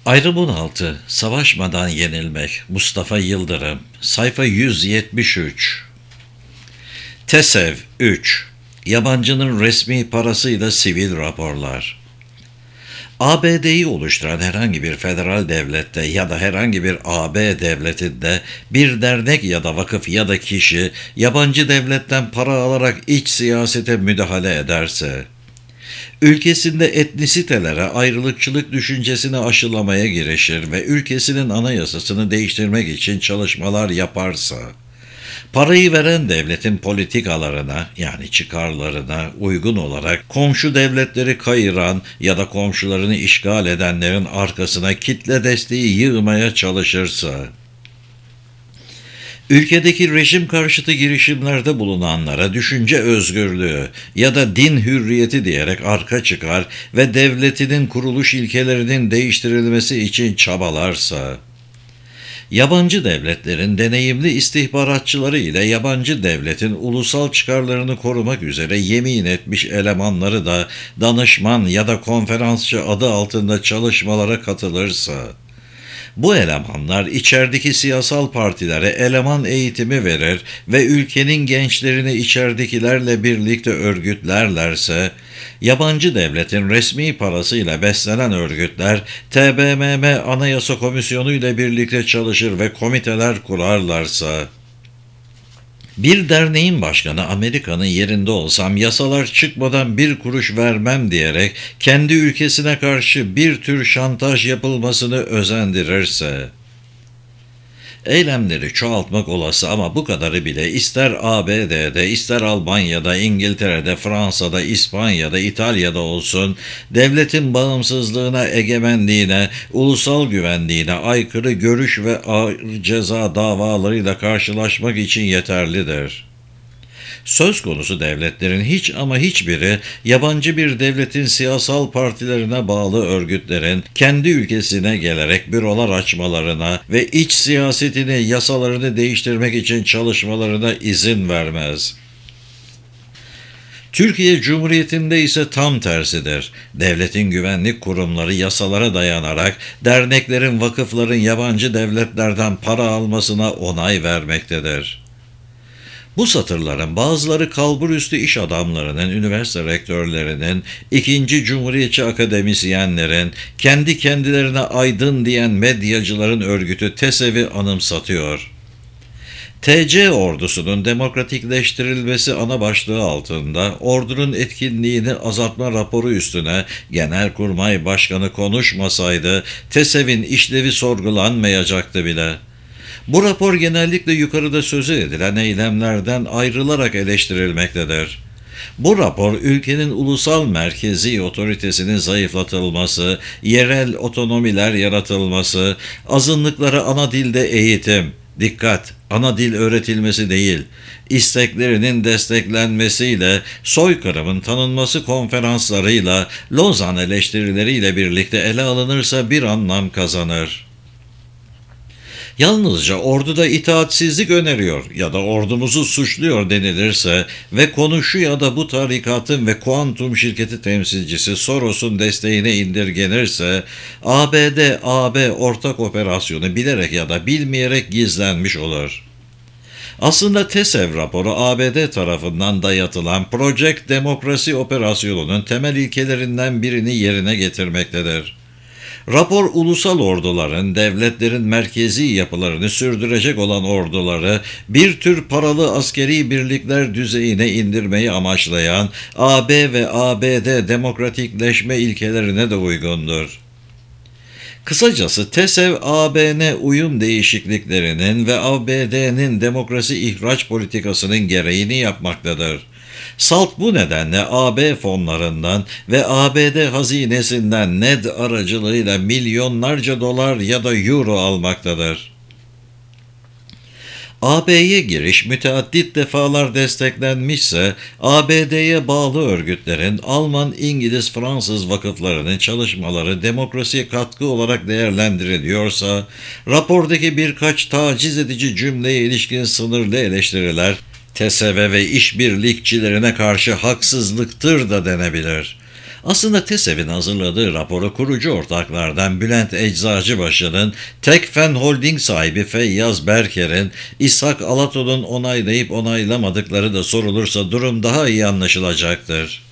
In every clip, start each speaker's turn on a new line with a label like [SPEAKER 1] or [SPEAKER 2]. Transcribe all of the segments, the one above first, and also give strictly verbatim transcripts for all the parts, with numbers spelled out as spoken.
[SPEAKER 1] Ayrı altı Savaşmadan Yenilmek. Mustafa Yıldırım. Sayfa yüz yetmiş üç. TESEV üç. Yabancının resmi parasıyla sivil raporlar. A B D'yi oluşturan herhangi bir federal devlette ya da herhangi bir A B devletinde bir dernek ya da vakıf ya da kişi yabancı devletten para alarak iç siyasete müdahale ederse, ülkesinde etnisitelere ayrılıkçılık düşüncesini aşılamaya girişir ve ülkesinin anayasasını değiştirmek için çalışmalar yaparsa, parayı veren devletin politikalarına yani çıkarlarına uygun olarak komşu devletleri kayıran ya da komşularını işgal edenlerin arkasına kitle desteği yığmaya çalışırsa, ülkedeki rejim karşıtı girişimlerde bulunanlara düşünce özgürlüğü ya da din hürriyeti diyerek arka çıkar ve devletinin kuruluş ilkelerinin değiştirilmesi için çabalarsa, yabancı devletlerin deneyimli istihbaratçıları ile yabancı devletin ulusal çıkarlarını korumak üzere yemin etmiş elemanları da danışman ya da konferansçı adı altında çalışmalara katılırsa, bu elemanlar içerideki siyasal partilere eleman eğitimi verir ve ülkenin gençlerini içeridekilerle birlikte örgütlerlerse, yabancı devletin resmi parasıyla beslenen örgütler T B M M Anayasa Komisyonu ile birlikte çalışır ve komiteler kurarlarsa, bir derneğin başkanı Amerika'nın yerinde olsam yasalar çıkmadan bir kuruş vermem diyerek kendi ülkesine karşı bir tür şantaj yapılmasını özendirirse, eylemleri çoğaltmak olası ama bu kadarı bile ister A B D'de, ister Almanya'da, İngiltere'de, Fransa'da, İspanya'da, İtalya'da olsun, devletin bağımsızlığına, egemenliğine, ulusal güvenliğine aykırı görüş ve ağır ceza davalarıyla karşılaşmak için yeterlidir. Söz konusu devletlerin hiç ama hiçbiri yabancı bir devletin siyasal partilerine bağlı örgütlerin kendi ülkesine gelerek bürolar açmalarına ve iç siyasetini, yasalarını değiştirmek için çalışmalarına izin vermez. Türkiye Cumhuriyeti'nde ise tam tersidir. Devletin güvenlik kurumları yasalara dayanarak derneklerin, vakıfların yabancı devletlerden para almasına onay vermektedir. Bu satırların bazıları kalburüstü iş adamlarının, üniversite rektörlerinin, ikinci cumhuriyetçi akademisyenlerin, kendi kendilerine aydın diyen medyacıların örgütü TESEV'i anımsatıyor. T C ordusunun demokratikleştirilmesi ana başlığı altında ordunun etkinliğini azaltma raporu üstüne Genelkurmay Başkanı konuşmasaydı TESEV'in işlevi sorgulanmayacaktı bile. Bu rapor genellikle yukarıda sözü edilen eylemlerden ayrılarak eleştirilmektedir. Bu rapor ülkenin ulusal merkezi otoritesinin zayıflatılması, yerel otonomiler yaratılması, azınlıklara ana dilde eğitim, dikkat, ana dil öğretilmesi değil, isteklerinin desteklenmesiyle, soykırımın tanınması konferanslarıyla, Lozan eleştirileriyle birlikte ele alınırsa bir anlam kazanır. Yalnızca orduda itaatsizlik öneriyor ya da ordumuzu suçluyor denilirse ve konu şu ya da bu tarikatın ve kuantum şirketi temsilcisi Soros'un desteğine indirgenirse, A B D-A B ortak operasyonu bilerek ya da bilmeyerek gizlenmiş olur. Aslında TESEV raporu A B D tarafından dayatılan Project Demokrasi operasyonunun temel ilkelerinden birini yerine getirmektedir. Rapor ulusal orduların, devletlerin merkezi yapılarını sürdürecek olan orduları bir tür paralı askeri birlikler düzeyine indirmeyi amaçlayan A B ve A B D demokratikleşme ilkelerine de uygundur. Kısacası TESEV, A B N uyum değişikliklerinin ve A B D'nin demokrasi ihraç politikasının gereğini yapmaktadır. SALT bu nedenle A B fonlarından ve A B D hazinesinden N E D aracılığıyla milyonlarca dolar ya da euro almaktadır. A B'ye giriş müteaddit defalar desteklenmişse, A B D'ye bağlı örgütlerin Alman, İngiliz, Fransız vakıflarının çalışmaları demokrasiye katkı olarak değerlendiriliyorsa, rapordaki birkaç taciz edici cümleye ilişkin sınırlı eleştiriler, TESEV ve işbirlikçilerine karşı haksızlıktır da denebilir. Aslında TESEV'in hazırladığı raporu kurucu ortaklardan Bülent Eczacıbaşı'nın, Tekfen Holding sahibi Feyyaz Berker'in, İshak Alato'nun onaylayıp onaylamadıkları da sorulursa durum daha iyi anlaşılacaktır.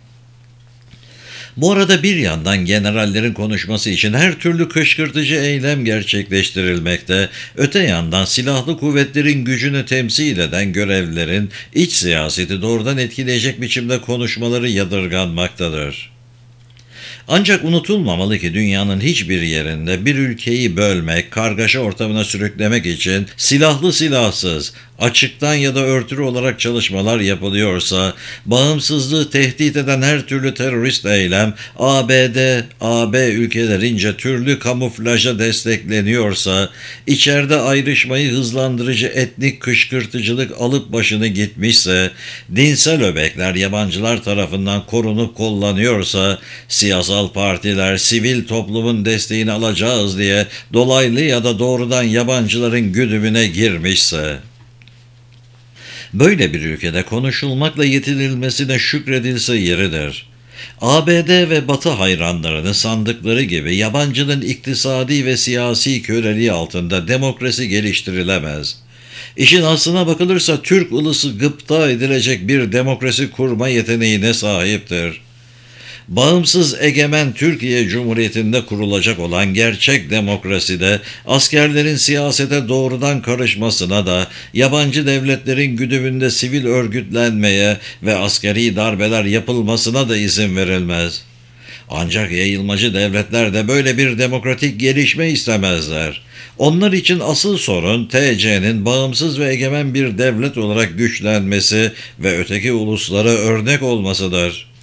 [SPEAKER 1] Bu arada bir yandan generallerin konuşması için her türlü kışkırtıcı eylem gerçekleştirilmekte, öte yandan silahlı kuvvetlerin gücünü temsil eden görevlilerin iç siyaseti doğrudan etkileyecek biçimde konuşmaları yadırganmaktadır. Ancak unutulmamalı ki dünyanın hiçbir yerinde bir ülkeyi bölmek, kargaşa ortamına sürüklemek için silahlı silahsız, açıktan ya da örtülü olarak çalışmalar yapılıyorsa, bağımsızlığı tehdit eden her türlü terörist eylem A B D, A B ülkelerince türlü kamuflaja destekleniyorsa, içeride ayrışmayı hızlandırıcı etnik kışkırtıcılık alıp başını gitmişse, dinsel öbekler yabancılar tarafından korunup kollanıyorsa, siyasal partiler sivil toplumun desteğini alacağız diye dolaylı ya da doğrudan yabancıların güdümüne girmişse, böyle bir ülkede konuşulmakla yetinilmesine şükredilse yeridir. A B D ve Batı hayranlarını sandıkları gibi yabancının iktisadi ve siyasi köleliği altında demokrasi geliştirilemez. İşin aslına bakılırsa Türk ulusu gıpta edilecek bir demokrasi kurma yeteneğine sahiptir. Bağımsız egemen Türkiye Cumhuriyeti'nde kurulacak olan gerçek demokraside askerlerin siyasete doğrudan karışmasına da, yabancı devletlerin güdümünde sivil örgütlenmeye ve askeri darbeler yapılmasına da izin verilmez. Ancak yayılmacı devletler de böyle bir demokratik gelişme istemezler. Onlar için asıl sorun T C'nin bağımsız ve egemen bir devlet olarak güçlenmesi ve öteki uluslara örnek olmasıdır.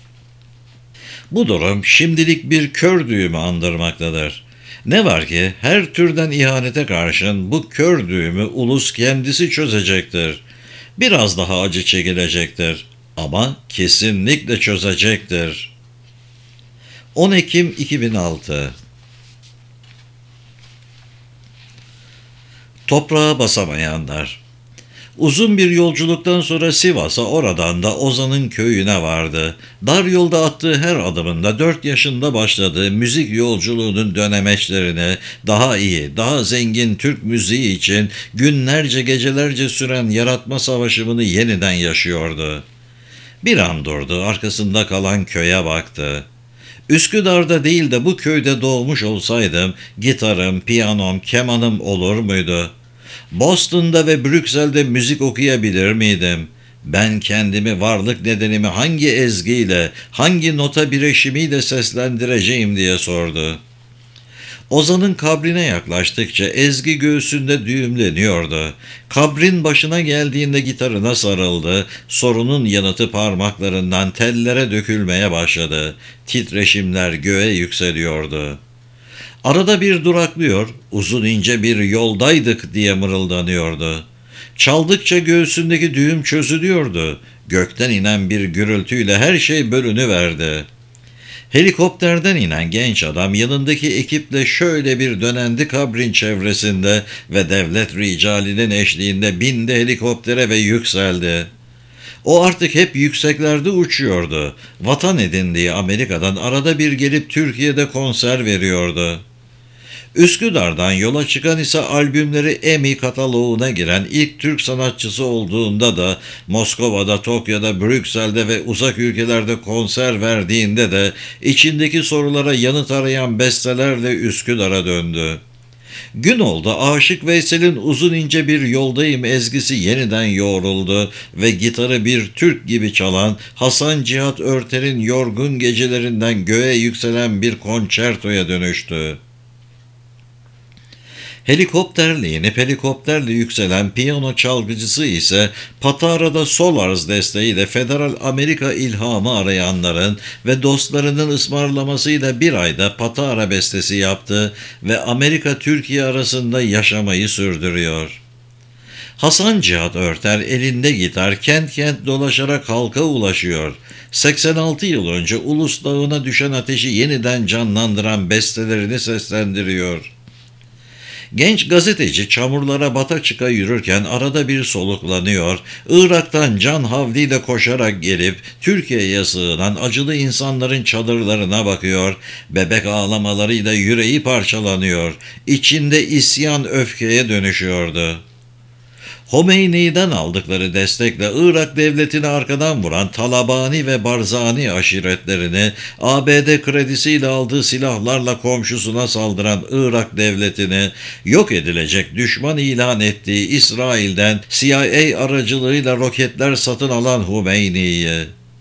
[SPEAKER 1] Bu durum şimdilik bir kör düğümü andırmaktadır. Ne var ki her türden ihanete karşın bu kör düğümü ulus kendisi çözecektir. Biraz daha acı çekilecektir ama kesinlikle çözecektir. on Ekim iki bin altı. Toprağa basamayanlar. Uzun bir yolculuktan sonra Sivas'a, oradan da Ozan'ın köyüne vardı. Dar yolda attığı her adımında dört yaşında başladığı müzik yolculuğunun dönemeçlerini, daha iyi, daha zengin Türk müziği için günlerce gecelerce süren yaratma savaşımını yeniden yaşıyordu. Bir an durdu, arkasında kalan köye baktı. Üsküdar'da değil de bu köyde doğmuş olsaydım gitarım, piyanom, kemanım olur muydu? Boston'da ve Brüksel'de müzik okuyabilir miydim? Ben kendimi, varlık nedenimi hangi ezgiyle, hangi nota bireşimiyle seslendireceğim diye sordu. Ozan'ın kabrine yaklaştıkça ezgi göğsünde düğümleniyordu. Kabrin başına geldiğinde gitarına sarıldı. Sorunun yanıtı parmaklarından tellere dökülmeye başladı. Titreşimler göğe yükseliyordu. Arada bir duraklıyor, uzun ince bir yoldaydık diye mırıldanıyordu. Çaldıkça göğsündeki düğüm çözülüyordu. Gökten inen bir gürültüyle her şey bölünüverdi. Helikopterden inen genç adam yanındaki ekiple şöyle bir dönendi kabrin çevresinde ve devlet ricalinin eşliğinde bindi helikoptere ve yükseldi. O artık hep yükseklerde uçuyordu. Vatan edindiği Amerika'dan arada bir gelip Türkiye'de konser veriyordu. Üsküdar'dan yola çıkan ise albümleri Emmy kataloğuna giren ilk Türk sanatçısı olduğunda da, Moskova'da, Tokyo'da, Brüksel'de ve uzak ülkelerde konser verdiğinde de içindeki sorulara yanıt arayan bestelerle Üsküdar'a döndü. Gün oldu, Aşık Veysel'in uzun ince bir yoldayım ezgisi yeniden yoğruldu ve gitarı bir Türk gibi çalan Hasan Cihat Örter'in yorgun gecelerinden göğe yükselen bir konçertoya dönüştü. Helikopterle inip helikopterle yükselen piyano çalgıcısı ise Patara'da sol arz desteğiyle Federal Amerika ilhamı arayanların ve dostlarının ısmarlamasıyla bir ayda Patara bestesi yaptı ve Amerika-Türkiye arasında yaşamayı sürdürüyor. Hasan Cihat Örter elinde gitar kent kent dolaşarak halka ulaşıyor. seksen altı yıl önce Ulus Dağı'na düşen ateşi yeniden canlandıran bestelerini seslendiriyor. Genç gazeteci çamurlara bata çıka yürürken arada bir soluklanıyor, Irak'tan can havliyle koşarak gelip Türkiye'ye sığınan acılı insanların çadırlarına bakıyor, bebek ağlamalarıyla yüreği parçalanıyor, içinde isyan öfkeye dönüşüyordu. Homeyni'den aldıkları destekle Irak devletini arkadan vuran Talabani ve Barzani aşiretlerini, A B D kredisiyle aldığı silahlarla komşusuna saldıran Irak devletini, yok edilecek düşman ilan ettiği İsrail'den C I A aracılığıyla roketler satın alan Homeyni'yi,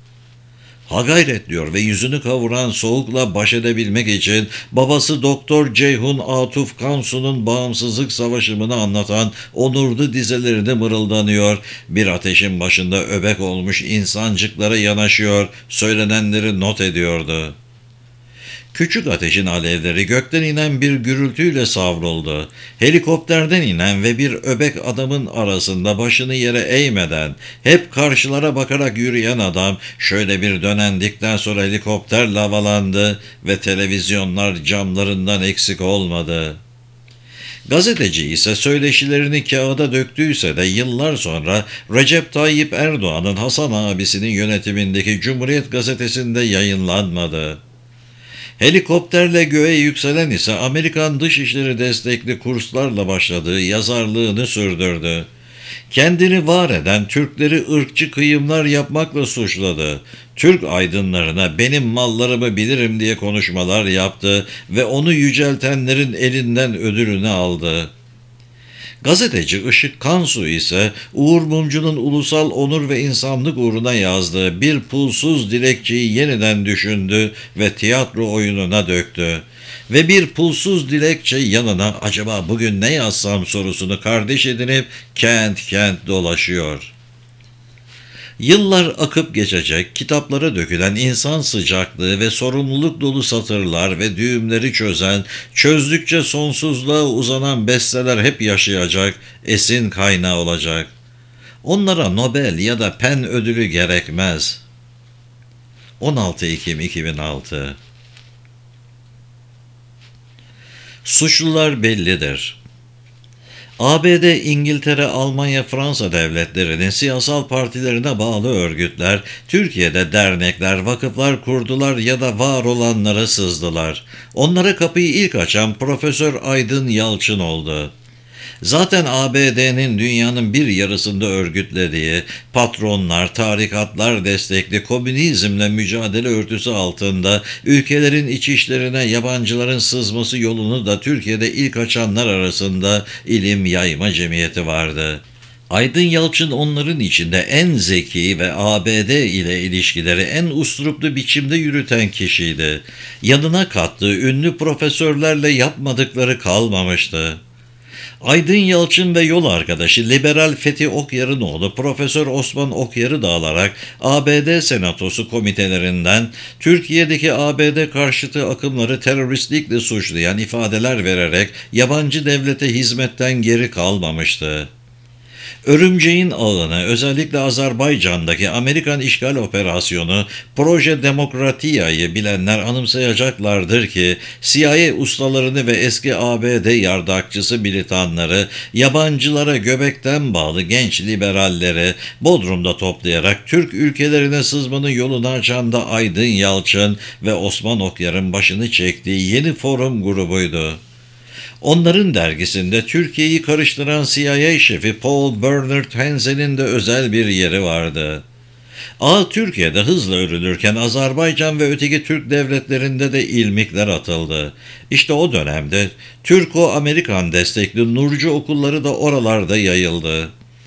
[SPEAKER 1] ha gayret diyor ve yüzünü kavuran soğukla baş edebilmek için babası Doktor Ceyhun Atuf Kansu'nun bağımsızlık savaşımını anlatan onurlu dizelerini mırıldanıyor, bir ateşin başında öbek olmuş insancıklara yanaşıyor, söylenenleri not ediyordu. Küçük ateşin alevleri gökten inen bir gürültüyle savruldu. Helikopterden inen ve bir öbek adamın arasında başını yere eğmeden, hep karşılara bakarak yürüyen adam şöyle bir dönendikten sonra helikopter lavalandı ve televizyonlar camlarından eksik olmadı. Gazeteci ise söyleşilerini kağıda döktüyse de yıllar sonra Recep Tayyip Erdoğan'ın Hasan abisinin yönetimindeki Cumhuriyet Gazetesi'nde yayınlanmadı. Helikopterle göğe yükselen ise Amerikan Dışişleri destekli kurslarla başladığı yazarlığını sürdürdü. Kendini var eden Türkleri ırkçı kıyımlar yapmakla suçladı. Türk aydınlarına benim mallarımı bilirim diye konuşmalar yaptı ve onu yüceltenlerin elinden ödülünü aldı. Gazeteci Işık Kansu ise Uğur Mumcu'nun ulusal onur ve insanlık uğruna yazdığı Bir Pulsuz Dilekçeyi yeniden düşündü ve tiyatro oyununa döktü. Ve bir pulsuz dilekçe yanına acaba bugün ne yazsam sorusunu kardeş edinip kent kent dolaşıyor. Yıllar akıp geçecek, kitaplara dökülen insan sıcaklığı ve sorumluluk dolu satırlar ve düğümleri çözen, çözdükçe sonsuzluğa uzanan besteler hep yaşayacak, esin kaynağı olacak. Onlara Nobel ya da Pen ödülü gerekmez. on altı Ekim iki bin altı. Suçlular bellidir. A B D, İngiltere, Almanya, Fransa devletlerinin siyasal partilerine bağlı örgütler, Türkiye'de dernekler, vakıflar kurdular ya da var olanlara sızdılar. Onlara kapıyı ilk açan Profesör Aydın Yalçın oldu. Zaten A B D'nin dünyanın bir yarısında örgütlediği, patronlar, tarikatlar destekli komünizmle mücadele örtüsü altında ülkelerin iç işlerine yabancıların sızması yolunu da Türkiye'de ilk açanlar arasında İlim Yayma Cemiyeti vardı. Aydın Yalçın onların içinde en zeki ve A B D ile ilişkileri en usturuplu biçimde yürüten kişiydi. Yanına kattığı ünlü profesörlerle yapmadıkları kalmamıştı. Aydın Yalçın ve yol arkadaşı Liberal Fethi Okyar'ın oğlu Profesör Osman Okyar'ı da alarak A B D Senatosu komitelerinden Türkiye'deki A B D karşıtı akımları teröristlikle suçlayan ifadeler vererek yabancı devlete hizmetten geri kalmamıştı. Örümceğin ağını özellikle Azerbaycan'daki Amerikan işgal operasyonu Proje Demokratia'yı bilenler anımsayacaklardır ki C I A ustalarını ve eski A B D yardakçısı militanları yabancılara göbekten bağlı genç liberalleri Bodrum'da toplayarak Türk ülkelerine sızmanın yolunu açan da Aydın Yalçın ve Osman Okyar'ın başını çektiği Yeni Forum grubuydu. Onların dergisinde Türkiye'yi karıştıran C I A şefi Paul Bernard Hansen'in de özel bir yeri vardı. Ağ Türkiye'de hızla örülürken Azerbaycan ve öteki Türk devletlerinde de ilmikler atıldı. İşte o dönemde Türko-Amerikan destekli Nurcu okulları da oralarda yayıldı.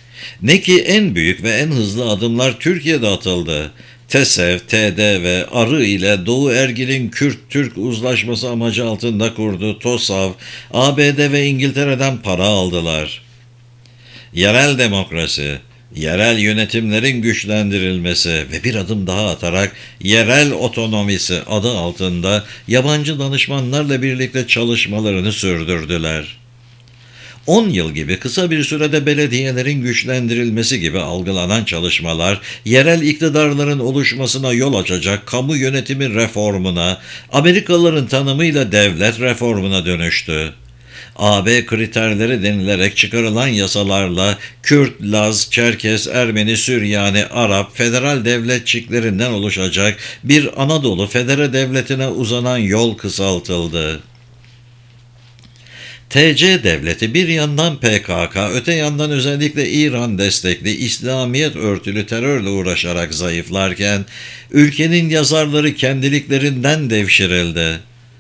[SPEAKER 1] Ne ki en büyük ve en hızlı adımlar Türkiye'de atıldı. TESEV, T D ve Arı ile Doğu Ergil'in Kürt-Türk uzlaşması amacı altında kurduğu TOSAV, A B D ve İngiltere'den para aldılar. Yerel demokrasi, yerel yönetimlerin güçlendirilmesi ve bir adım daha atarak yerel otonomisi adı altında yabancı danışmanlarla birlikte çalışmalarını sürdürdüler. on yıl gibi kısa bir sürede belediyelerin güçlendirilmesi gibi algılanan çalışmalar, yerel iktidarların oluşmasına yol açacak kamu yönetimi reformuna, Amerikalıların tanımıyla devlet reformuna dönüştü. A B kriterleri denilerek çıkarılan yasalarla Kürt, Laz, Çerkes, Ermeni, Süryani, Arap, federal devletçiklerinden oluşacak bir Anadolu Federe Devleti'ne uzanan yol kısaltıldı. T C devleti bir yandan P K K, öte yandan özellikle İran destekli İslamiyet örtülü terörle uğraşarak zayıflarken, ülkenin yazarları kendiliklerinden devşirildi.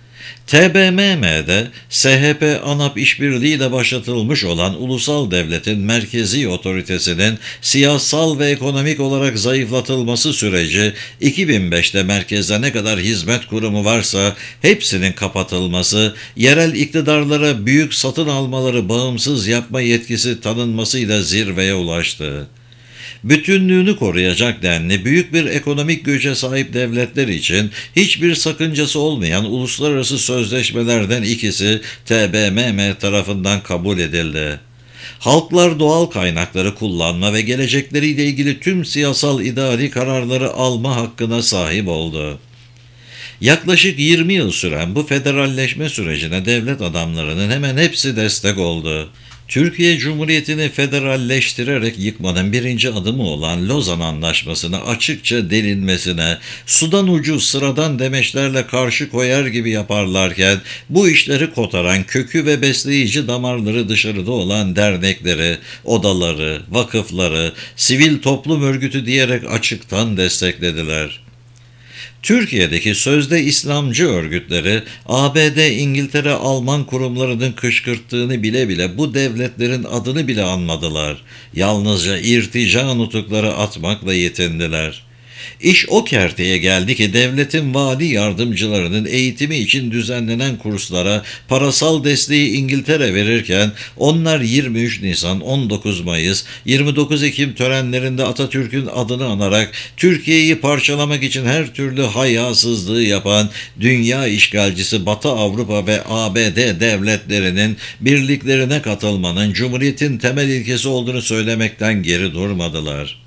[SPEAKER 1] T B M M'de S H P ANAP işbirliğiyle başlatılmış olan ulusal devletin merkezi otoritesinin siyasal ve ekonomik olarak zayıflatılması süreci, iki bin beşte merkezde ne kadar hizmet kurumu varsa hepsinin kapatılması, yerel iktidarlara büyük satın almaları bağımsız yapma yetkisi tanınmasıyla zirveye ulaştı. Bütünlüğünü koruyacak denli büyük bir ekonomik güce sahip devletler için hiçbir sakıncası olmayan uluslararası sözleşmelerden ikisi T B M M tarafından kabul edildi. Halklar doğal kaynakları kullanma ve gelecekleriyle ilgili tüm siyasal idari kararları alma hakkına sahip oldu. Yaklaşık yirmi yıl süren bu federalleşme sürecine devlet adamlarının hemen hepsi destek oldu. Türkiye Cumhuriyeti'ni federalleştirerek yıkmanın birinci adımı olan Lozan Anlaşması'nı açıkça delinmesine, sudan ucu sıradan demeçlerle karşı koyar gibi yaparlarken, bu işleri kotaran kökü ve besleyici damarları dışarıda olan dernekleri, odaları, vakıfları, sivil toplum örgütü diyerek açıktan desteklediler. Türkiye'deki sözde İslamcı örgütleri, A B D, İngiltere, Alman kurumlarının kışkırttığını bile bile bu devletlerin adını bile anmadılar. Yalnızca irtica nutukları atmakla yetindiler. İş o kerteye geldi ki devletin vali yardımcılarının eğitimi için düzenlenen kurslara parasal desteği İngiltere verirken onlar yirmi üç Nisan, on dokuz Mayıs, yirmi dokuz Ekim törenlerinde Atatürk'ün adını anarak Türkiye'yi parçalamak için her türlü hayasızlığı yapan dünya işgalcisi Batı Avrupa ve A B D devletlerinin birliklerine katılmanın Cumhuriyet'in temel ilkesi olduğunu söylemekten geri durmadılar.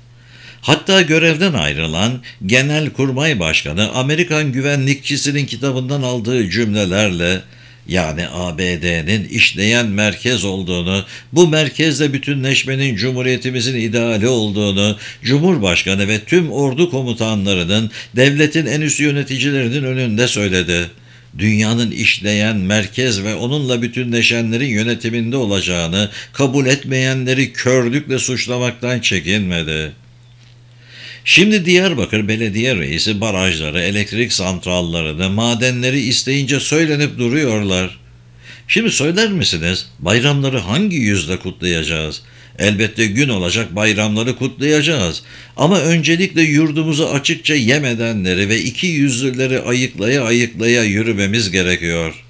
[SPEAKER 1] Hatta görevden ayrılan Genelkurmay Başkanı Amerikan güvenlikçisinin kitabından aldığı cümlelerle, yani A B D'nin işleyen merkez olduğunu, bu merkezle bütünleşmenin Cumhuriyetimizin ideali olduğunu, Cumhurbaşkanı ve tüm ordu komutanlarının devletin en üst yöneticilerinin önünde söyledi. Dünyanın işleyen merkez ve onunla bütünleşenlerin yönetiminde olacağını kabul etmeyenleri körlükle suçlamaktan çekinmedi. Şimdi Diyarbakır Belediye Reisi barajları, elektrik santrallarını, madenleri isteyince söylenip duruyorlar. Şimdi söyler misiniz, bayramları hangi yüzle kutlayacağız? Elbette gün olacak, bayramları kutlayacağız. Ama öncelikle yurdumuzu açıkça yem edenleri ve iki yüzlüleri ayıklaya ayıklaya yürümemiz gerekiyor.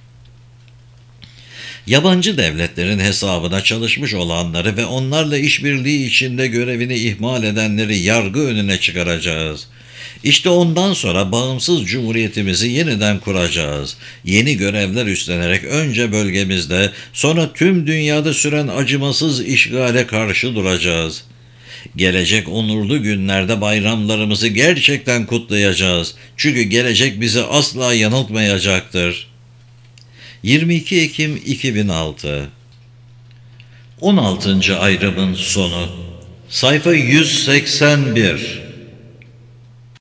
[SPEAKER 1] Yabancı devletlerin hesabına çalışmış olanları ve onlarla işbirliği içinde görevini ihmal edenleri yargı önüne çıkaracağız. İşte ondan sonra bağımsız cumhuriyetimizi yeniden kuracağız. Yeni görevler üstlenerek önce bölgemizde, sonra tüm dünyada süren acımasız işgale karşı duracağız. Gelecek onurlu günlerde bayramlarımızı gerçekten kutlayacağız. Çünkü gelecek bizi asla yanıltmayacaktır. yirmi iki Ekim iki bin altı on altıncı ayrımın sonu. Sayfa yüz seksen bir.